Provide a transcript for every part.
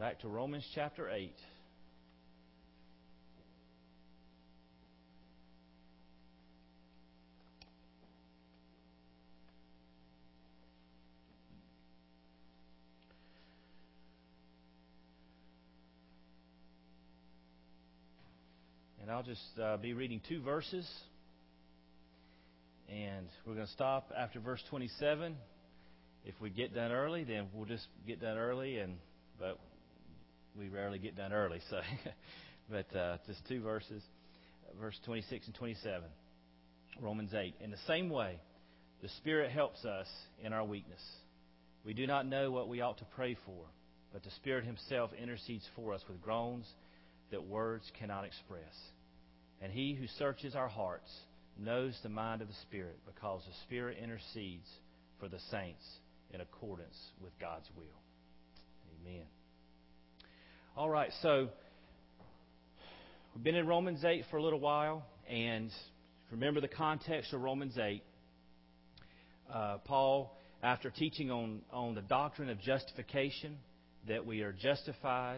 back to Romans chapter 8. And I'll just be reading two verses. And we're going to stop after verse 27. If we get done early, then we'll just get done early. But we rarely get done early. So, but just two verses, verse 26 and 27. Romans 8. In the same way, the Spirit helps us in our weakness. We do not know what we ought to pray for, but the Spirit Himself intercedes for us with groans that words cannot express. And He who searches our hearts knows the mind of the Spirit, because the Spirit intercedes for the saints in accordance with God's will. Amen. All right, so we've been in Romans 8 for a little while, and remember the context of Romans 8. Paul, after teaching on the doctrine of justification, that we are justified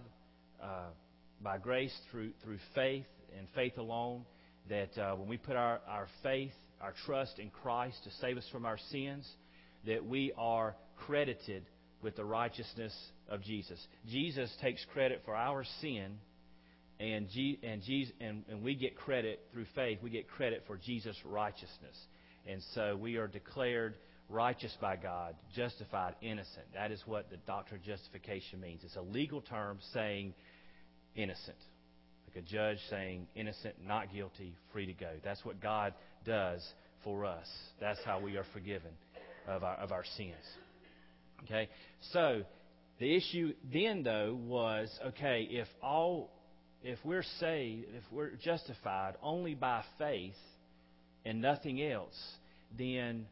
by grace through faith and faith alone, that when we put our faith, our trust in Christ to save us from our sins, that we are credited with the righteousness of Jesus. Jesus takes credit for our sin, and we get credit through faith. We get credit for Jesus' righteousness. And so we are declared righteous by God, justified, innocent. That is what the doctrine of justification means. It's a legal term saying innocent. Like a judge saying innocent, not guilty, free to go. That's what God does for us. That's how we are forgiven of our sins. Okay? So the issue then, though, was, okay, if we're saved, if we're justified only by faith and nothing else, then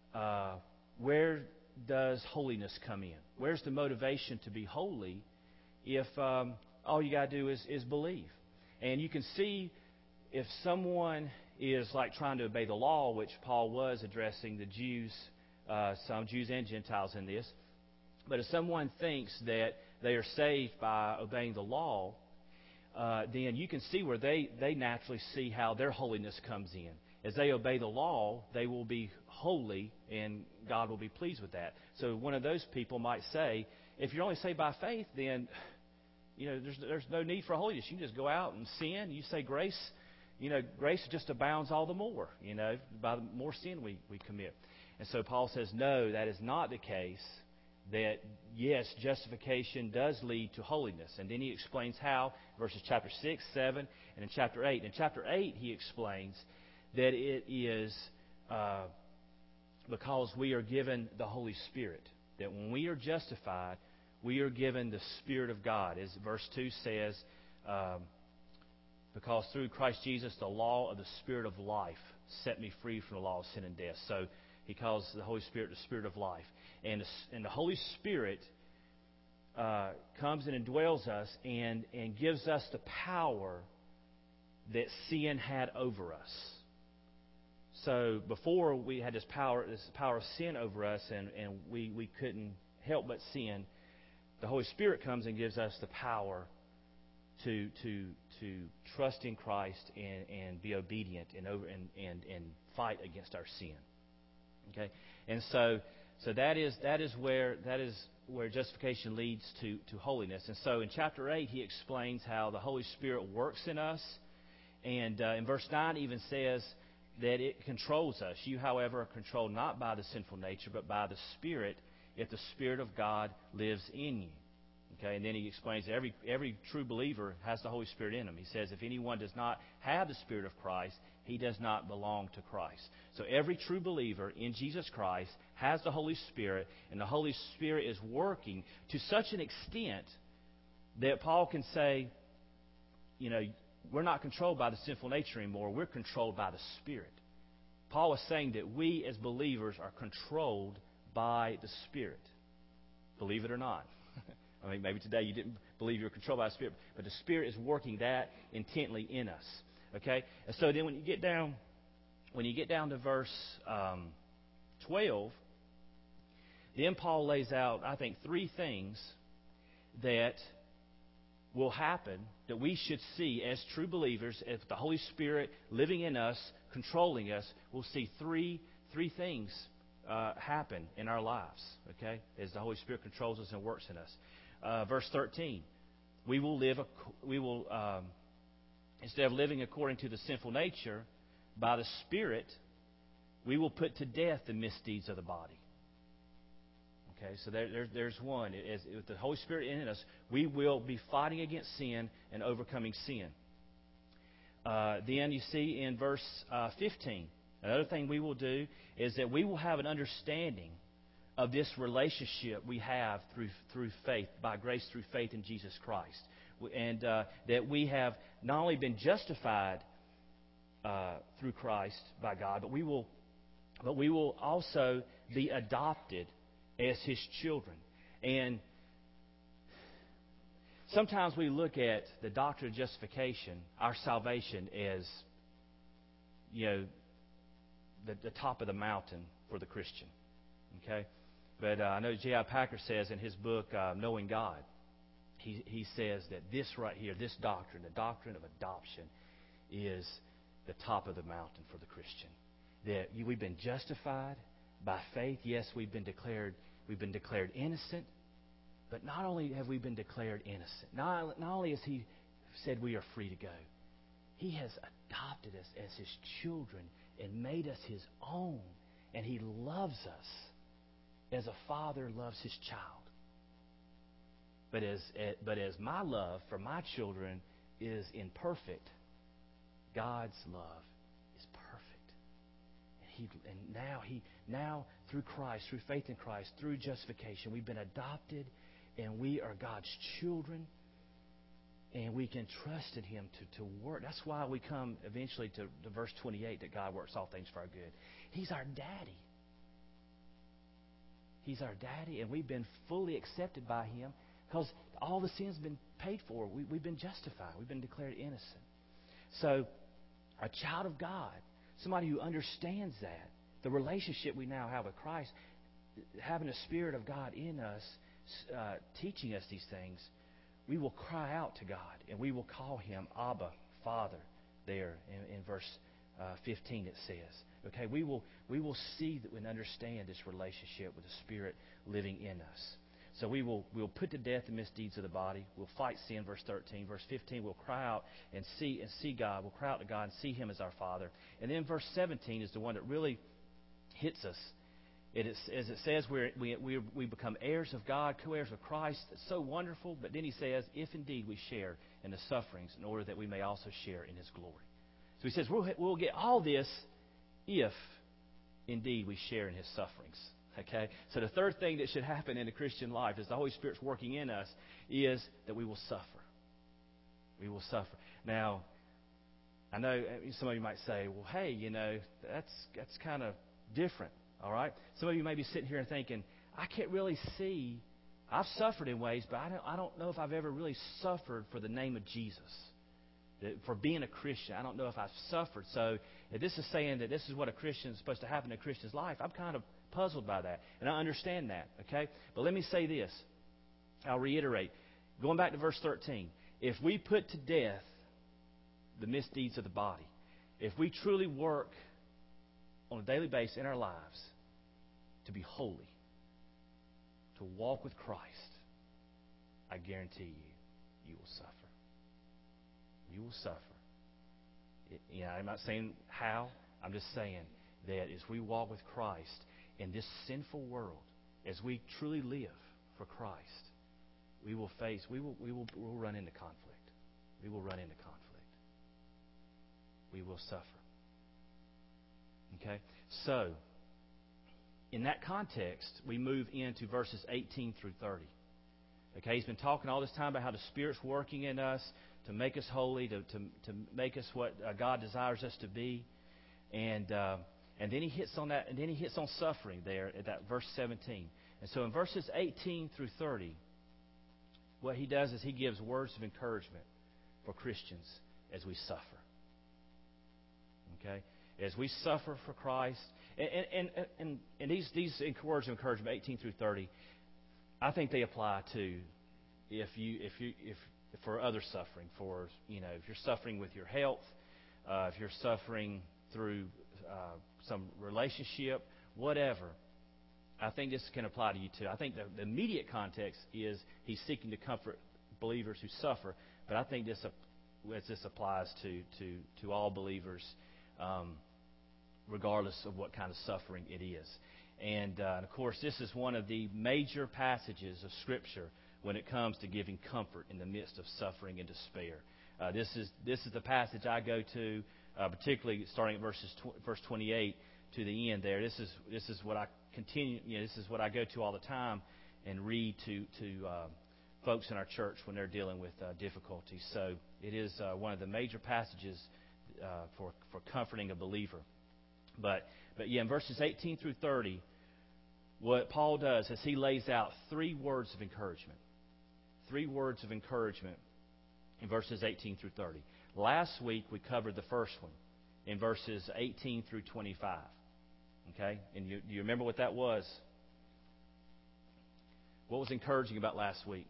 where does holiness come in? Where's the motivation to be holy if all you got to do is believe? And you can see if someone is like trying to obey the law, which Paul was addressing the Jews, some Jews and Gentiles in this. But if someone thinks that they are saved by obeying the law, then you can see where they naturally see how their holiness comes in. As they obey the law, they will be holy, and God will be pleased with that. So one of those people might say, if you're only saved by faith, then there's no need for holiness. You can just go out and sin. You say grace, grace just abounds all the more, by the more sin we commit. And so Paul says, no, that is not the case. That, yes, justification does lead to holiness. And then he explains how, verses chapter 6, 7, and in chapter 8. In chapter 8, he explains that it is because we are given the Holy Spirit. That when we are justified, we are given the Spirit of God. As verse 2 says, because through Christ Jesus, the law of the Spirit of life set me free from the law of sin and death. So he calls the Holy Spirit the Spirit of life. And the Holy Spirit comes and indwells us and gives us the power that sin had over us. So before we had this power of sin over us, and we couldn't help but sin. The Holy Spirit comes and gives us the power to trust in Christ and be obedient and fight against our sin. Okay, and so that is where justification leads to holiness. And so in chapter 8 he explains how the Holy Spirit works in us, and in verse 9 even says that it controls us. You, however, are controlled not by the sinful nature, but by the Spirit, if the Spirit of God lives in you. Okay, and then he explains that every true believer has the Holy Spirit in him. He says if anyone does not have the Spirit of Christ, he does not belong to Christ. So every true believer in Jesus Christ has the Holy Spirit, and the Holy Spirit is working to such an extent that Paul can say, we're not controlled by the sinful nature anymore. We're controlled by the Spirit. Paul is saying that we as believers are controlled by the Spirit. Believe it or not. I mean, maybe today you didn't believe you were controlled by the Spirit, but the Spirit is working that intently in us. Okay? And so then when you get down to verse 12, then Paul lays out, I think, three things that will happen, that we should see as true believers, as the Holy Spirit living in us, controlling us, we'll see three things happen in our lives, okay, as the Holy Spirit controls us and works in us. Verse 13, we will instead of living according to the sinful nature, by the Spirit, we will put to death the misdeeds of the body. Okay, so there's one. With the Holy Spirit in us, we will be fighting against sin and overcoming sin. Then you see in verse 15, another thing we will do is that we will have an understanding of this relationship we have through faith, by grace through faith in Jesus Christ. And that we have not only been justified through Christ by God, but we will also be adopted as His children. And sometimes we look at the doctrine of justification, our salvation, as, the top of the mountain for the Christian. Okay? But I know J.I. Packer says in his book, Knowing God, he says that this right here, this doctrine, the doctrine of adoption, is the top of the mountain for the Christian. That we've been justified by faith. Yes, we've been declared innocent, but not only have we been declared innocent, not only has He said we are free to go, He has adopted us as His children and made us His own, and He loves us as a father loves his child. But as my love for my children is imperfect, God's love is perfect. And now through Christ, through faith in Christ, through justification, we've been adopted, and we are God's children, and we can trust in Him to work. That's why we come eventually to verse 28, that God works all things for our good. He's our daddy. He's our daddy, and we've been fully accepted by Him because all the sin's been paid for. We've been justified. We've been declared innocent. So, a child of God, somebody who understands that, the relationship we now have with Christ, having the Spirit of God in us, teaching us these things, we will cry out to God, and we will call Him Abba, Father, there in verse 15 it says. Okay, we will see and understand this relationship with the Spirit living in us. So we'll put to death the misdeeds of the body. We'll fight sin, verse 13. Verse 15, we'll cry out and see God. We'll cry out to God and see Him as our Father. And then verse 17 is the one that really hits us. As it says, we become heirs of God, co-heirs of Christ. It's so wonderful. But then he says, if indeed we share in the sufferings, in order that we may also share in His glory. So he says, we'll get all this if indeed we share in His sufferings. Okay? So the third thing that should happen in the Christian life, as the Holy Spirit's working in us, is that we will suffer. We will suffer. Now, I know some of you might say, well, hey, that's kind of different. All right? Some of you may be sitting here and thinking, I can't really see. I've suffered in ways, but I don't know if I've ever really suffered for the name of Jesus. For being a Christian, I don't know if I've suffered. So if this is saying that this is what a Christian is supposed to happen in a Christian's life, I'm kind of puzzled by that. And I understand that, okay? But let me say this. I'll reiterate. Going back to verse 13. If we put to death the misdeeds of the body, if we truly work on a daily basis in our lives to be holy, to walk with Christ, I guarantee you will suffer. You will suffer. I'm not saying how. I'm just saying that as we walk with Christ in this sinful world, as we truly live for Christ, we'll run into conflict. We will run into conflict. We will suffer. Okay? So, in that context, we move into verses 18 through 30. Okay, he's been talking all this time about how the Spirit's working in us to make us holy, to make us what God desires us to be, and then he hits on that, and then he hits on suffering there at that verse 17. And so in verses 18 through 30, what he does is he gives words of encouragement for Christians as we suffer. Okay, as we suffer for Christ, and these words of encouragement, 18 through 30, I think they apply to if for other suffering, for if you're suffering with your health, if you're suffering through some relationship, whatever, I think this can apply to you too. I think the immediate context is he's seeking to comfort believers who suffer, but I think this applies to all believers, regardless of what kind of suffering it is. And of course, this is one of the major passages of Scripture when it comes to giving comfort in the midst of suffering and despair. This is the passage I go to, particularly starting at verse 28 to the end there. This is what I continue. This is what I go to all the time and read to folks in our church when they're dealing with difficulties. So it is one of the major passages for comforting a believer. But yeah, in verses 18 through 30, what Paul does is he lays out three words of encouragement. Three words of encouragement in verses 18 through 30. Last week we covered the first one in verses 18 through 25. Okay? And do you remember what that was? What was encouraging about last week?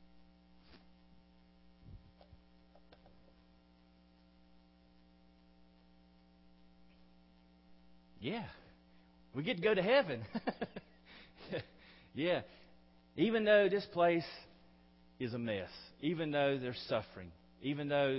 Yeah. We get to go to heaven. Yeah. Even though this place is a mess, even though there's suffering, even though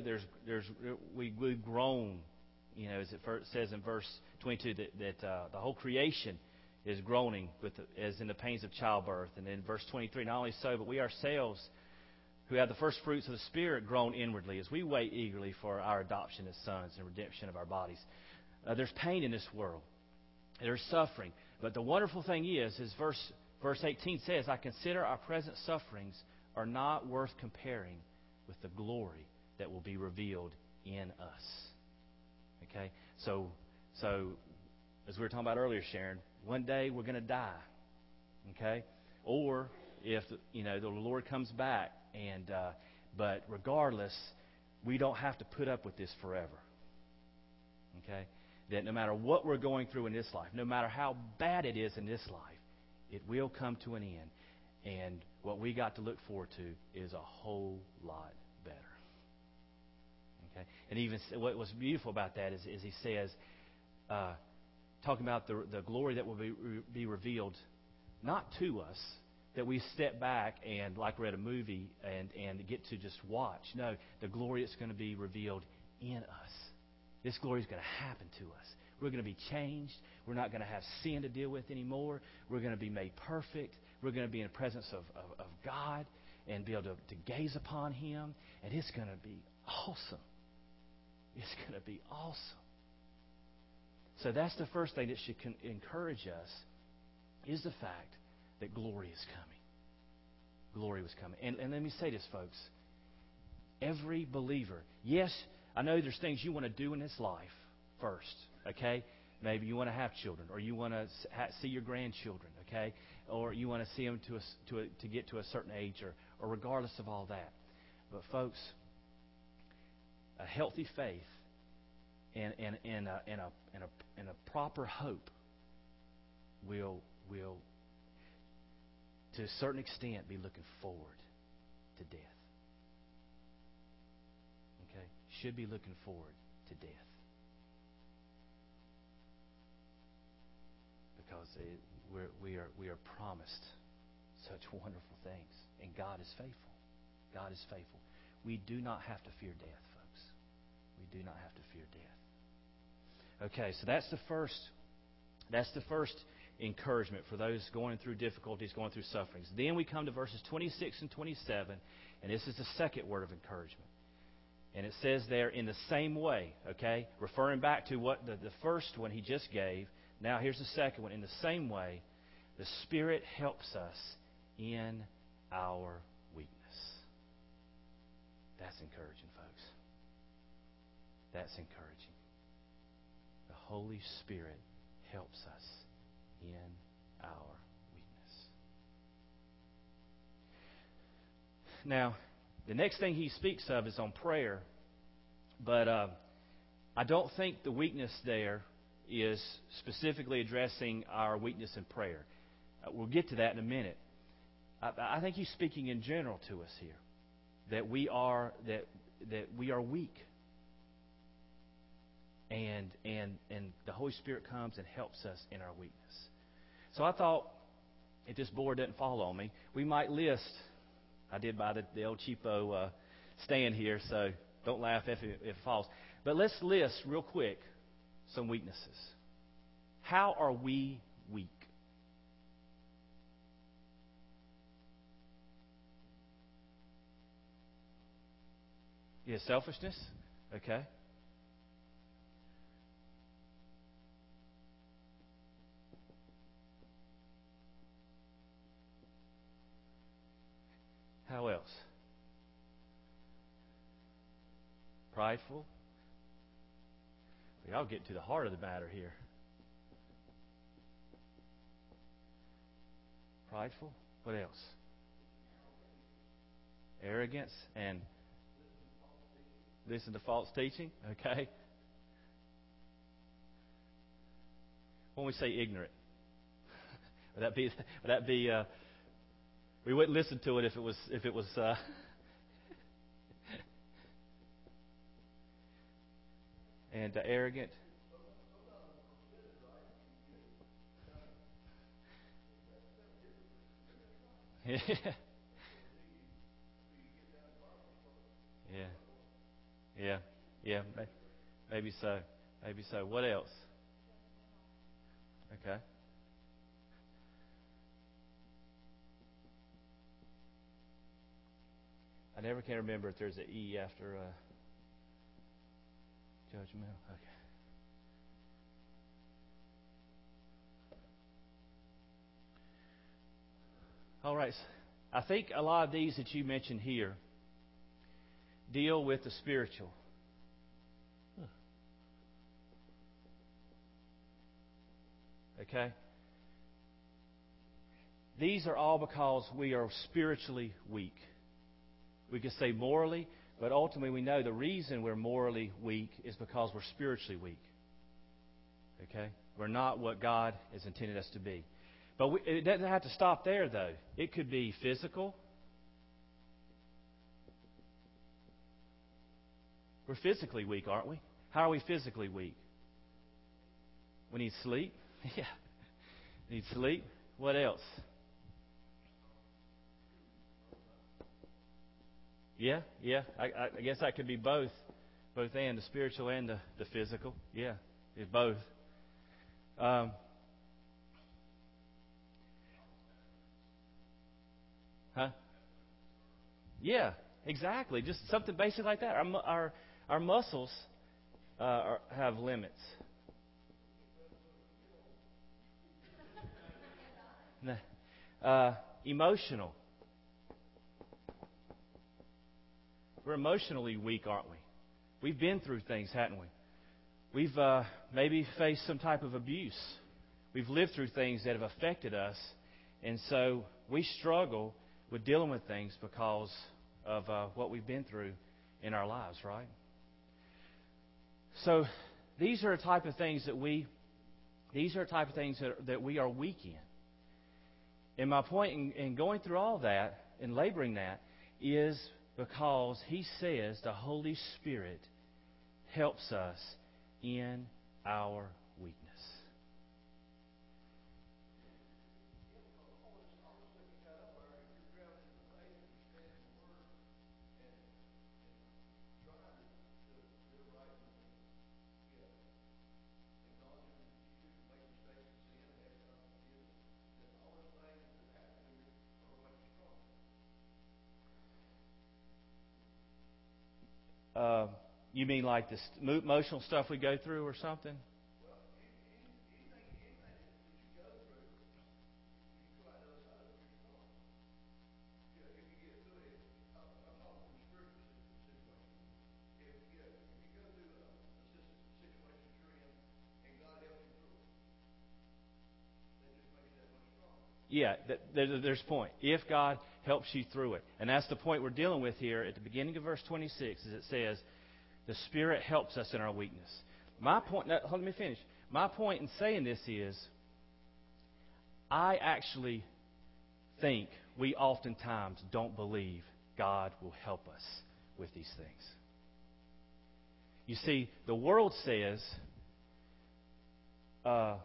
we've grown, as it says in verse 22 that the whole creation is groaning as in the pains of childbirth, and in verse 23, not only so, but we ourselves who have the first fruits of the Spirit groan inwardly as we wait eagerly for our adoption as sons and redemption of our bodies. There's pain in this world. There's suffering. But the wonderful thing is verse 18 says, I consider our present sufferings are not worth comparing with the glory that will be revealed in us. Okay? So as we were talking about earlier, Sharon, one day we're going to die. Okay? Or if the Lord comes back, but regardless, we don't have to put up with this forever. Okay? That no matter what we're going through in this life, no matter how bad it is in this life, it will come to an end. And what we got to look forward to is a whole lot better. Okay? And even what was beautiful about that is he says, talking about the glory that will be revealed, not to us, that we step back and, like we're at a movie, and get to just watch. No, the glory that's going to be revealed in us. This glory is going to happen to us. We're going to be changed. We're not going to have sin to deal with anymore. We're going to be made perfect. We're going to be in the presence of God and be able to gaze upon Him. And it's going to be awesome. It's going to be awesome. So that's the first thing that should encourage us, is the fact that glory is coming. Glory was coming. And let me say this, folks. Every believer, yes, I know there's things you want to do in this life first, okay? Maybe you want to have children, or you want to see your grandchildren, okay? Or you want to see them to get to a certain age, or regardless of all that. But folks, a healthy faith and a proper hope will to a certain extent be looking forward to death. Okay? Should be looking forward to death. Because we are promised such wonderful things. And God is faithful. God is faithful. We do not have to fear death, folks. We do not have to fear death. Okay, so that's the first encouragement for those going through difficulties, going through sufferings. Then we come to verses 26 and 27, and this is the second word of encouragement. And it says there, in the same way, okay, referring back to what the first one he just gave. Now here's the second one. In the same way, the Spirit helps us in our weakness. That's encouraging, folks. That's encouraging. The Holy Spirit helps us in our weakness. Now, the next thing he speaks of is on prayer, but I don't think the weakness there is specifically addressing our weakness in prayer. We'll get to that in a minute. I think he's speaking in general to us here, that we are weak, and the Holy Spirit comes and helps us in our weakness. So I thought, if this board doesn't fall on me, we might list. I did buy the old cheapo stand here, so don't laugh if it falls. But let's list real quick some weaknesses. How are we weak? Yeah, selfishness. Okay. How else? Prideful. I'll get to the heart of the matter here. Prideful. What else? Arrogance and listen to false teaching. Okay. When we say ignorant, would that be? We wouldn't listen to it if it was. And arrogant. Yeah. Yeah. Yeah. Yeah. Maybe so. Maybe so. What else? Okay. I never can remember if there's an E after judgmental. Okay. All right. I think a lot of these that you mentioned here deal with the spiritual. Okay? These are all because we are spiritually weak. We could say morally, but ultimately we know the reason we're morally weak is because we're spiritually weak. Okay? We're not what God has intended us to be. But it doesn't have to stop there, though. It could be physical. We're physically weak, aren't we? How are we physically weak? We need sleep. Yeah. Need sleep. What else? Yeah. I guess that could be both and the spiritual and the physical. Yeah, it's both. Huh? Yeah, exactly. Just something basic like that. Our muscles have limits. Emotional. We're emotionally weak, aren't we? We've been through things, haven't we? We've maybe faced some type of abuse. We've lived through things that have affected us, and so we struggle with dealing with things because of what we've been through in our lives, right? So these are the type of things that we are weak in. And my point in going through all that and laboring that is because he says the Holy Spirit helps us in our weakness. You mean like the emotional stuff we go through or something? Yeah, there's a point. If God helps you through it. And that's the point we're dealing with here at the beginning of verse 26, as it says, the Spirit helps us in our weakness. My point, now, let me finish. My point in saying this is, I actually think we oftentimes don't believe God will help us with these things. You see, the world says that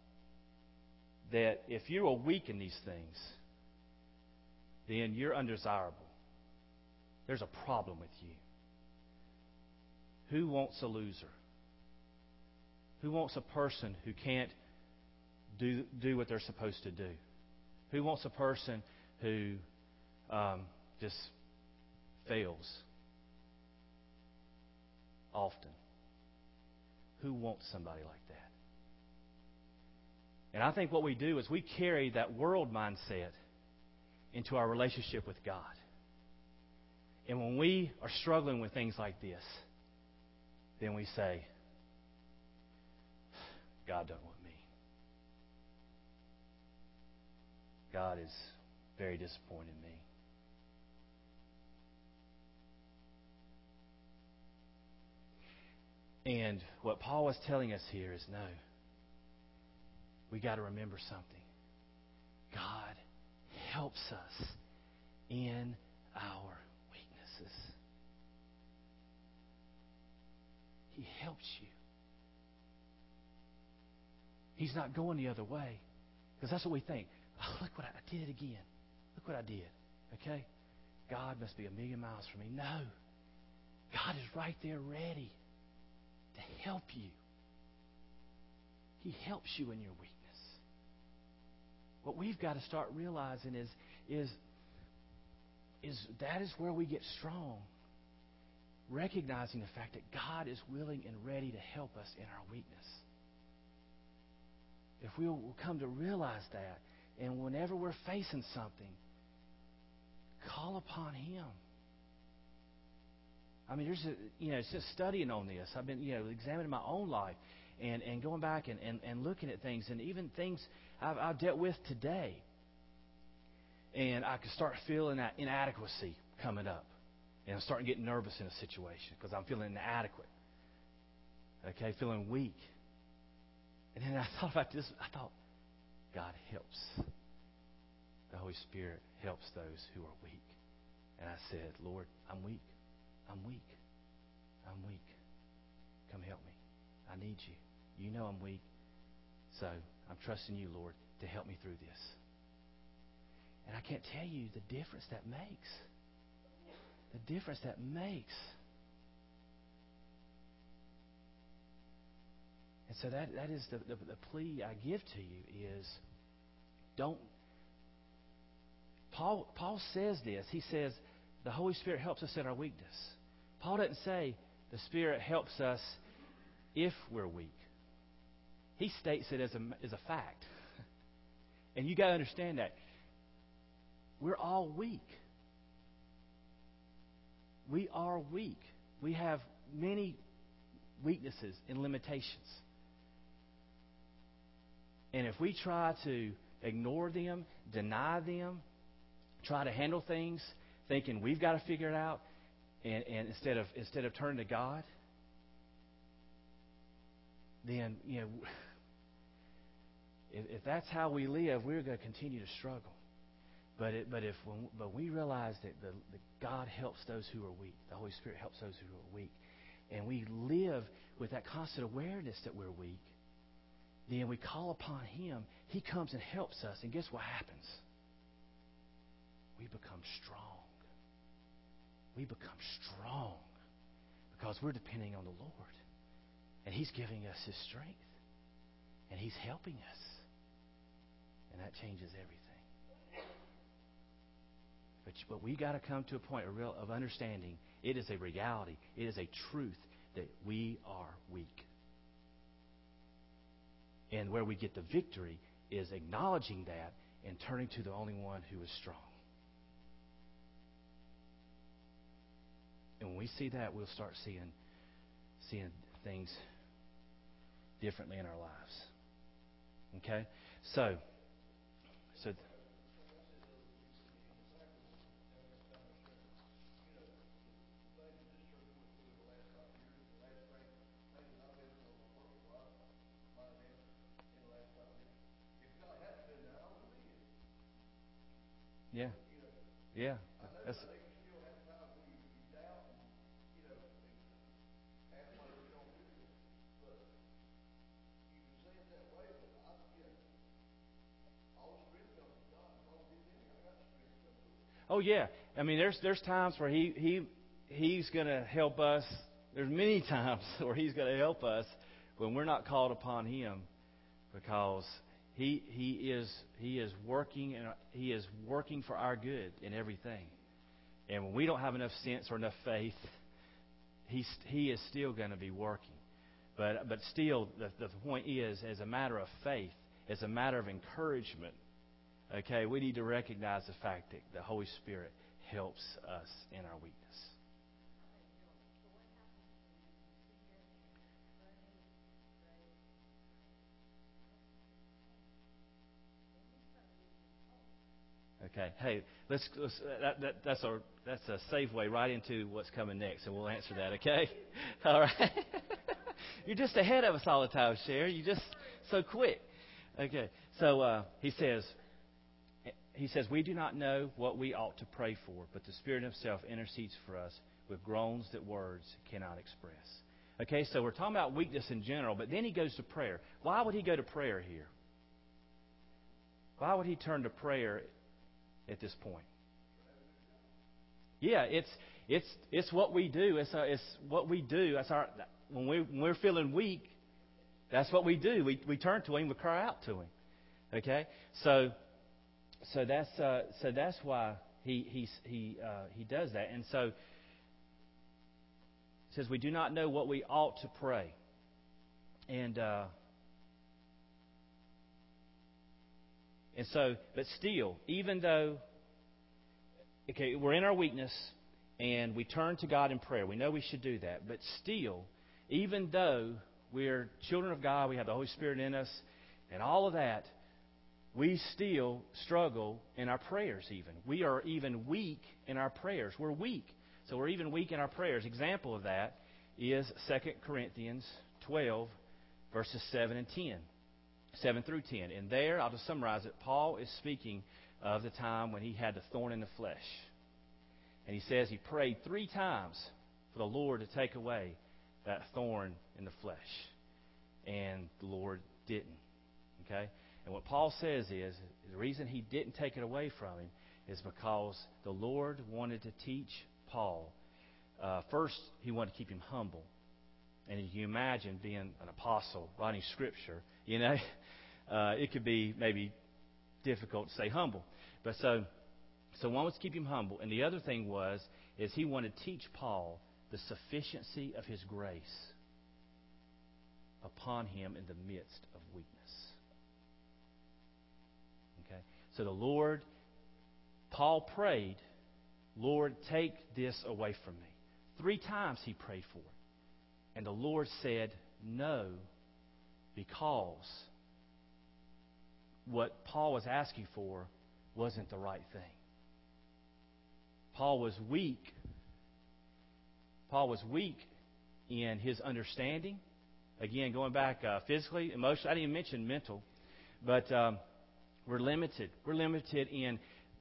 if you are weak in these things, then you're undesirable. There's a problem with you. Who wants a loser? Who wants a person who can't do what they're supposed to do? Who wants a person who just fails often? Who wants somebody like that? And I think what we do is we carry that world mindset into our relationship with God. And when we are struggling with things like this, then we say, God doesn't want me. God is very disappointed in me. And what Paul is telling us here is no. We got to remember something. God helps us in our weaknesses. He helps you. He's not going the other way. Because that's what we think. Oh, look what I did again. Look what I did. Okay? God must be a million miles from me. No. God is right there ready to help you. He helps you in your weakness. What we've got to start realizing is that is where we get strong. Recognizing the fact that God is willing and ready to help us in our weakness. If we'll come to realize that, and whenever we're facing something, call upon Him. I mean, it's just studying on this. I've been, examining my own life and going back and looking at things, and even things I've dealt with today. And I could start feeling that inadequacy coming up. And I'm starting getting nervous in a situation because I'm feeling inadequate. Okay, feeling weak. And then I thought about this. I thought, God helps. The Holy Spirit helps those who are weak. And I said, Lord, I'm weak. I'm weak. I'm weak. Come help me. I need you. You know I'm weak. So I'm trusting you, Lord, to help me through this. And I can't tell you the difference that makes. The difference that makes. And so that is the plea I give to you is don't. Paul says this. He says the Holy Spirit helps us in our weakness. Paul doesn't say the Spirit helps us if we're weak. He states it as a fact. And you got to understand that. We're all weak. We are weak. We have many weaknesses and limitations. And if we try to ignore them, deny them, try to handle things thinking we've got to figure it out, and instead of turning to God, then if that's how we live, we're going to continue to struggle. But we realize that God helps those who are weak. The Holy Spirit helps those who are weak. And we live with that constant awareness that we're weak. Then we call upon Him. He comes and helps us. And guess what happens? We become strong. We become strong because we're depending on the Lord. And He's giving us His strength. And He's helping us. And that changes everything. But we got to come to a point of understanding it is a reality. It is a truth that we are weak. And where we get the victory is acknowledging that and turning to the only one who is strong. And when we see that, we'll start seeing things differently in our lives. Okay? So Yeah. Yeah. That's, oh yeah. I mean, there's times where he's going to help us. There's many times where he's going to help us when we're not called upon him, because he is working, and he is working for our good in everything. And when we don't have enough sense or enough faith, he is still going to be working. But still, the point is, as a matter of faith, as a matter of encouragement, okay, we need to recognize the fact that the Holy Spirit helps us in our weakness. Okay, hey, that's a segue right into what's coming next, and we'll answer that. Okay, all right. You're just ahead of us all the time, Sherry. You're just so quick. Okay, so he says, we do not know what we ought to pray for, but the Spirit Himself intercedes for us with groans that words cannot express. Okay, so we're talking about weakness in general, but then he goes to prayer. Why would he go to prayer here? Why would he turn to prayer at this point? Yeah, it's what we do. It's what we do. That's when we're feeling weak. That's what we do. We turn to Him. We cry out to Him. Okay, so that's why he does that. And so it says we do not know what we ought to pray. And so, but still, even though, okay, we're in our weakness and we turn to God in prayer. We know we should do that. But still, even though we're children of God, we have the Holy Spirit in us, and all of that, we still struggle in our prayers even. We are even weak in our prayers. We're weak. So we're even weak in our prayers. Example of that is 2 Corinthians 12, verses 7 and 10. 7 through 10. And there, I'll just summarize it, Paul is speaking of the time when he had the thorn in the flesh. And he says he prayed 3 times for the Lord to take away that thorn in the flesh. And the Lord didn't. Okay? And what Paul says is, the reason he didn't take it away from him is because the Lord wanted to teach Paul. First, he wanted to keep him humble. And you imagine being an apostle, writing Scripture, it could be maybe difficult to say humble. But so one was to keep him humble. And the other thing is he wanted to teach Paul the sufficiency of his grace upon him in the midst of weakness. Okay? So the Lord, Paul prayed, Lord, take this away from me. 3 times he prayed for it. And the Lord said no, because what Paul was asking for wasn't the right thing. Paul was weak. Paul was weak in his understanding. Again, going back physically, emotionally. I didn't even mention mental. But we're limited. We're limited in...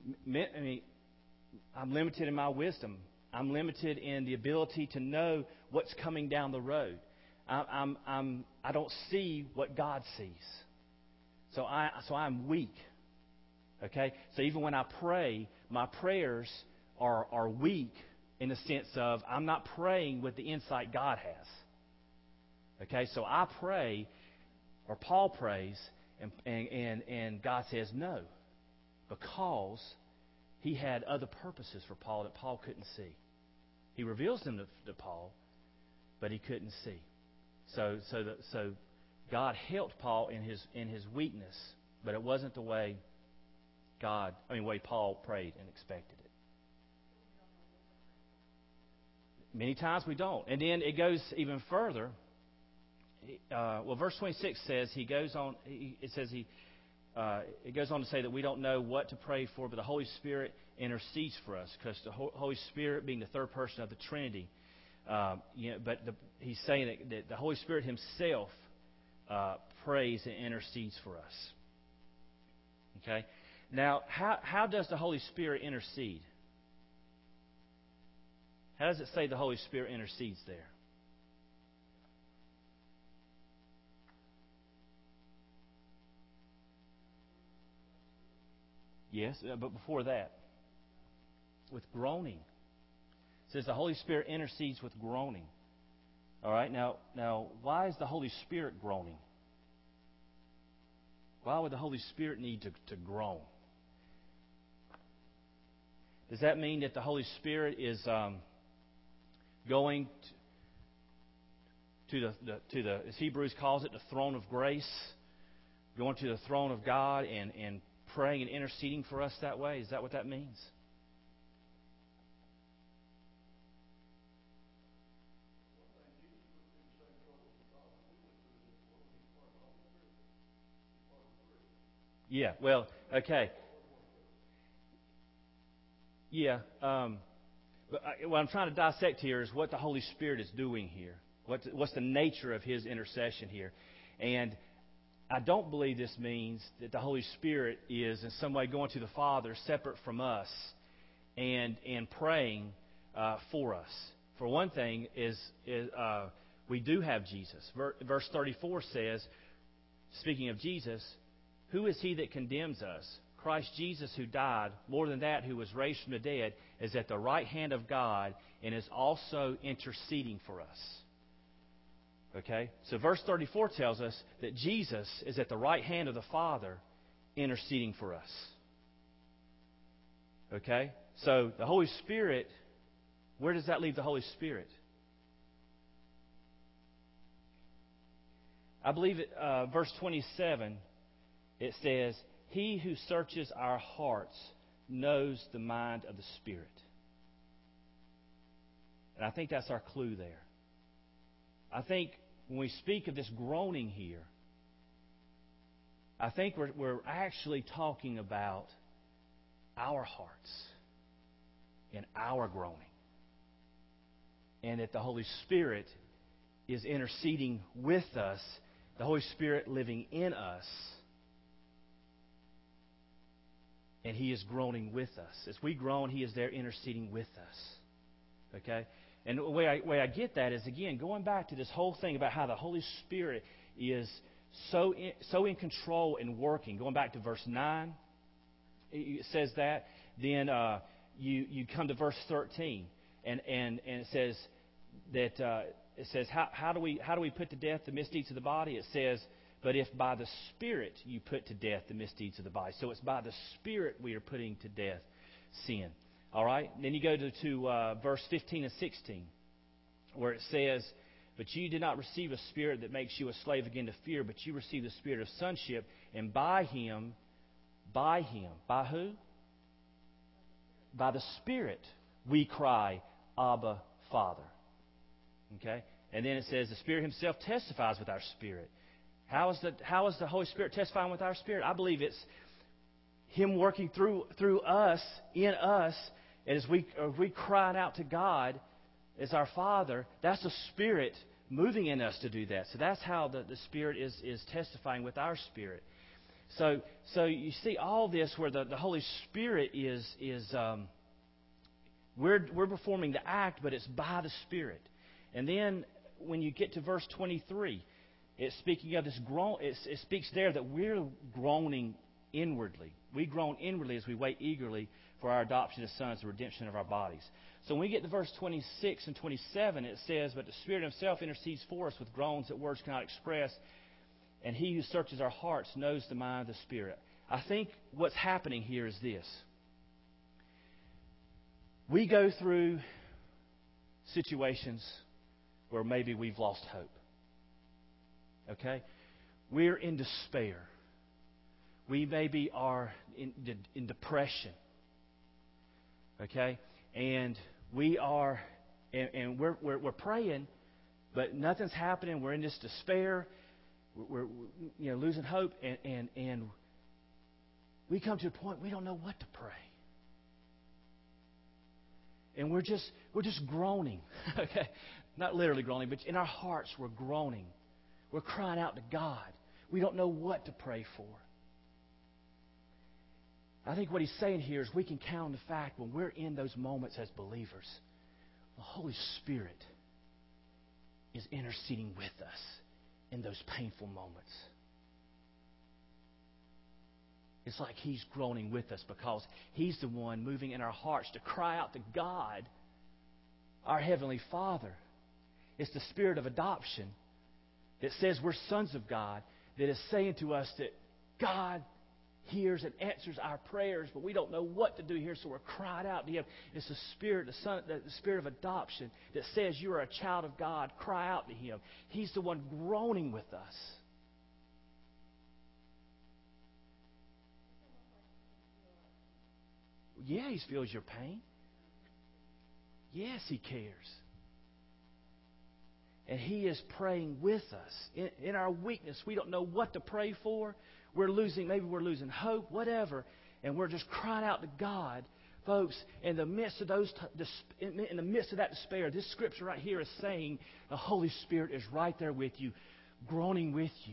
I'm limited in my wisdom. I'm limited in the ability to know what's coming down the road. I don't see what God sees. So I'm weak. Okay? So even when I pray, my prayers are weak in the sense of I'm not praying with the insight God has. Okay? So I pray, or Paul prays, and God says no, because he had other purposes for Paul that Paul couldn't see. He reveals them to Paul, but he couldn't see. So God helped Paul in his weakness, but it wasn't the way way Paul prayed and expected it. Many times we don't. And then it goes even further. Verse 26 says it goes on to say that we don't know what to pray for, but the Holy Spirit intercedes for us, because the Holy Spirit, being the third person of the Trinity, he's saying that the Holy Spirit Himself prays and intercedes for us. Okay, Now, how does the Holy Spirit intercede? How does it say the Holy Spirit intercedes there? Yes, but before that, with groaning. It says the Holy Spirit intercedes with groaning. All right, now, why is the Holy Spirit groaning? Why would the Holy Spirit need to groan? Does that mean that the Holy Spirit is going to the, as Hebrews calls it, the throne of grace, going to the throne of God and praying and interceding for us that way? Is that what that means? Yeah, well, okay. Yeah, but what I'm trying to dissect here is what the Holy Spirit is doing here. What's the nature of His intercession here? And I don't believe this means that the Holy Spirit is in some way going to the Father separate from us and praying for us. For one thing, we do have Jesus. Verse 34 says, speaking of Jesus, who is He that condemns us? Christ Jesus, who died, more than that, who was raised from the dead, is at the right hand of God and is also interceding for us. Okay? So verse 34 tells us that Jesus is at the right hand of the Father interceding for us. Okay? So the Holy Spirit, where does that leave the Holy Spirit? I believe verse 27, it says, He who searches our hearts knows the mind of the Spirit. And I think that's our clue there. I think when we speak of this groaning here, I think we're actually talking about our hearts and our groaning. And that the Holy Spirit is interceding with us, the Holy Spirit living in us, and He is groaning with us. As we groan, He is there interceding with us. Okay? And the way I get that is, again, going back to this whole thing about how the Holy Spirit is so in control and working. Going back to verse 9, it says that. Then you come to verse 13, and it says that how do we put to death the misdeeds of the body? It says, but if by the Spirit you put to death the misdeeds of the body. So it's by the Spirit we are putting to death sin. All right? And then you go to verse 15 and 16, where it says, but you did not receive a spirit that makes you a slave again to fear, but you received the spirit of sonship, and by Him, by who? By the Spirit we cry, Abba, Father. Okay? And then it says, the Spirit Himself testifies with our spirit. How is the Holy Spirit testifying with our spirit? I believe it's Him working through us, in us, and as we cry out to God as our Father. That's the Spirit moving in us to do that. So that's how the Spirit is testifying with our spirit. So you see all this where the Holy Spirit is we're performing the act, but it's by the Spirit. And then when you get to verse 23. It's speaking of this groan. It speaks there that we're groaning inwardly. We groan inwardly as we wait eagerly for our adoption as sons, the redemption of our bodies. So when we get to verse 26 and 27, it says, but the Spirit Himself intercedes for us with groans that words cannot express, and He who searches our hearts knows the mind of the Spirit. I think what's happening here is this. We go through situations where maybe we've lost hope. Okay? We're in despair. We maybe are in depression. Okay? And we are, and we're praying, but nothing's happening. We're in this despair. We're losing hope, and we come to a point we don't know what to pray. And we're just groaning. Okay? Not literally groaning, but in our hearts we're groaning. We're crying out to God. We don't know what to pray for. I think what he's saying here is we can count on the fact when we're in those moments as believers, the Holy Spirit is interceding with us in those painful moments. It's like He's groaning with us because He's the one moving in our hearts to cry out to God, our Heavenly Father. It's the spirit of adoption that says we're sons of God, that is saying to us that God hears and answers our prayers, but we don't know what to do here, so we're crying out to Him. It's the spirit, the spirit of adoption that says you are a child of God. Cry out to Him. He's the one groaning with us. Yeah, He feels your pain. Yes, He cares. And He is praying with us. In our weakness, we don't know what to pray for. Maybe we're losing hope, whatever. And we're just crying out to God. Folks, in the midst of that despair, this scripture right here is saying the Holy Spirit is right there with you, groaning with you.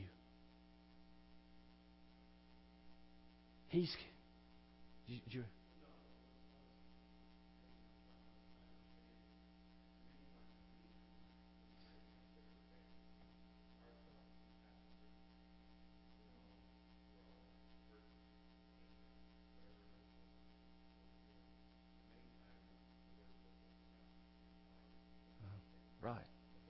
Right.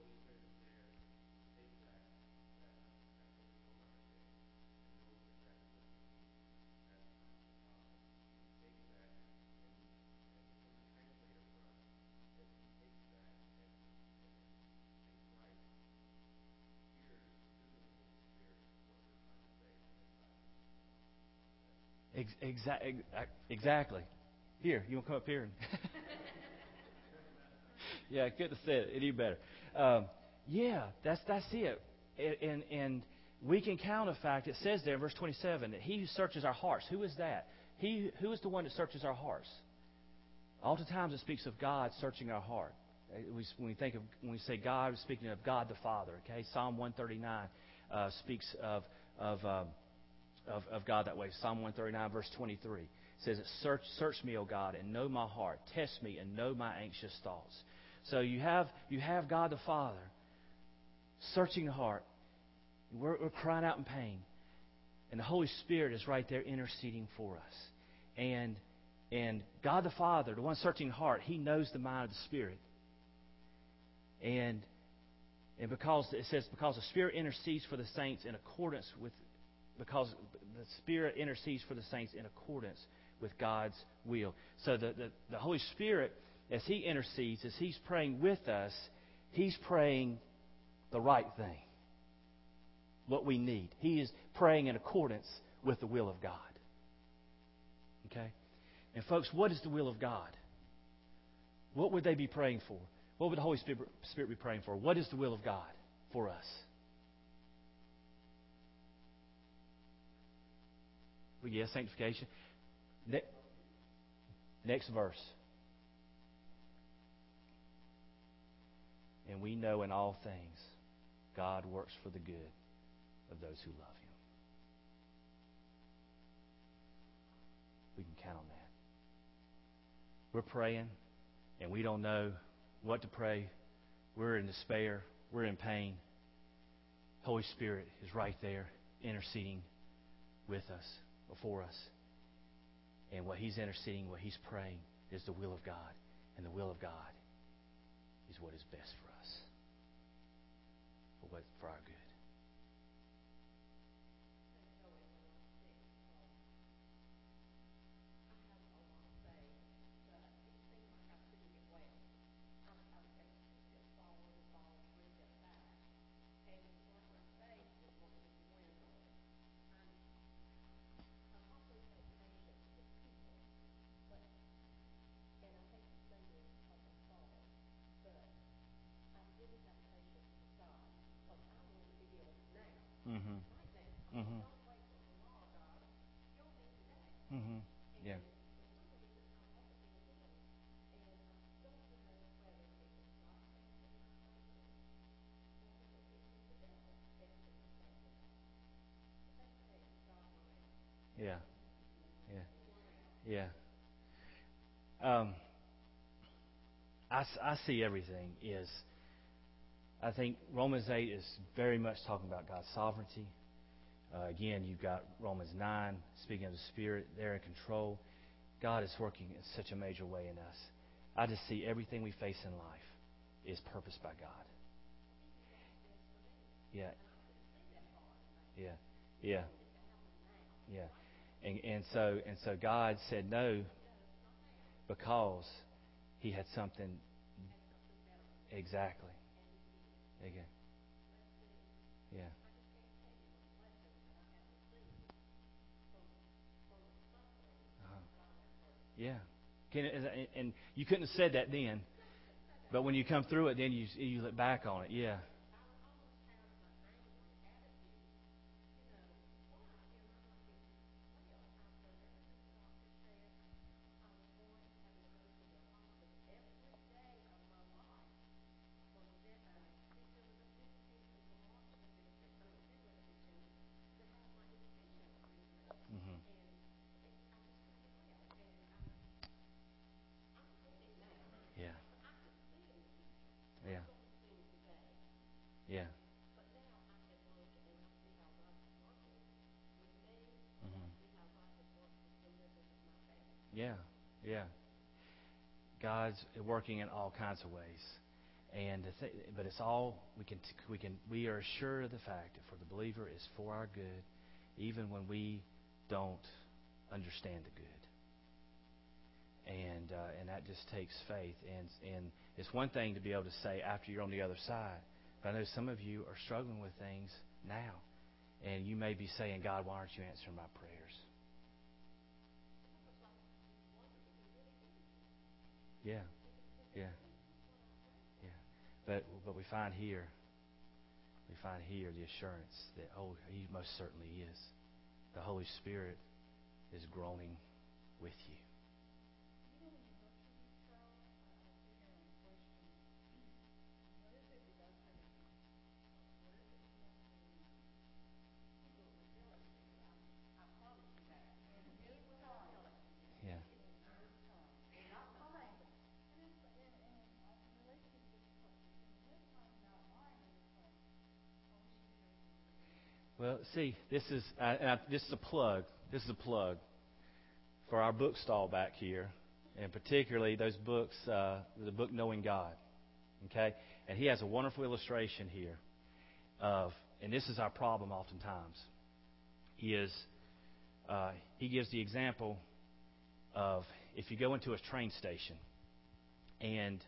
Exactly. Here, you want to come up here? Yeah, I couldn't have said it any better. Yeah, that's it. And we can count the fact, it says there in verse 27, that He who searches our hearts. Who is that? Who is the one that searches our hearts? Oftentimes it speaks of God searching our heart. When we say God, we're speaking of God the Father. Okay, Psalm 139 speaks of God that way. Psalm 139, verse 23 says, "Search me, O God, and know my heart. Test me and know my anxious thoughts." So you have God the Father searching the heart. We're crying out in pain, and the Holy Spirit is right there interceding for us. And God the Father, the one searching the heart, He knows the mind of the Spirit. And because it says, because the Spirit intercedes for the saints in accordance with, because the Spirit intercedes for the saints in accordance with God's will. So the Holy Spirit, as He intercedes, as He's praying with us, He's praying the right thing, what we need. He is praying in accordance with the will of God. Okay? And folks, what is the will of God? What would they be praying for? What would the Holy Spirit be praying for? What is the will of God for us? Well, yes, sanctification. Next verse. And we know in all things God works for the good of those who love Him. We can count on that. We're praying, and we don't know what to pray. We're in despair. We're in pain. Holy Spirit is right there interceding with us, before us. And what He's interceding, what He's praying is the will of God. And the will of God is what is best for us, for our good. Mm-hmm. Mm-hmm. Mm-hmm. Yeah. Yeah. Yeah. Yeah. I see everything is. I think Romans 8 is very much talking about God's sovereignty. Again, you've got Romans 9 speaking of the Spirit. They're in control. God is working in such a major way in us. I just see everything we face in life is purposed by God. Yeah. Yeah. Yeah. Yeah. And so God said no because He had something exactly. Okay. Yeah. Uh-huh. Yeah. And you couldn't have said that then, but when you come through it, then you look back on it. Yeah. Hmm. Yeah. Yeah. Yeah. Hmm. Yeah. Yeah. God's working in all kinds of ways, and but it's all we are assured of the fact that for the believer is for our good, even when we don't understand the good. And that just takes faith. And it's one thing to be able to say after you're on the other side, but I know some of you are struggling with things now, and you may be saying, God, why aren't you answering my prayers? Yeah, yeah, yeah. But we find here the assurance that He most certainly is. The Holy Spirit is groaning with you. Yeah, well, see, this is a plug. This is a plug for our book stall back here, and particularly those books, the book Knowing God. Okay, and he has a wonderful illustration here of, and this is our problem oftentimes. He gives the example of if you go into a train station, and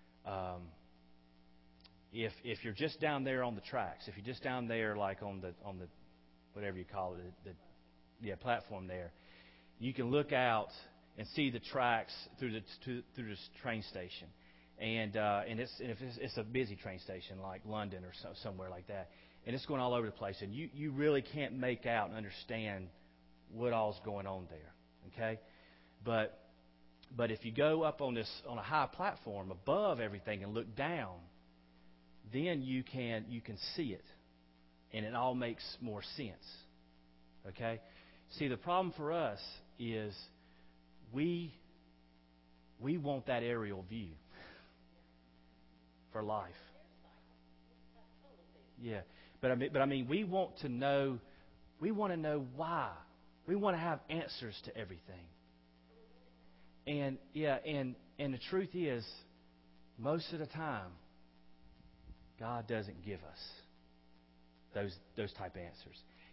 if you're just down there on the tracks, if you're just down there like on the whatever you call it, the platform there, you can look out and see the tracks through this train station, and it's a busy train station like London or somewhere like that, and it's going all over the place, and you really can't make out and understand what all's going on there. Okay, but if you go up on a high platform above everything and look down, then you can see it, and it all makes more sense. Okay, see, the problem for us is we want that aerial view for life. Yeah, but I mean, we want to know. We want to know why. We want to have answers to everything. And and the truth is, most of the time, God doesn't give us those type answers.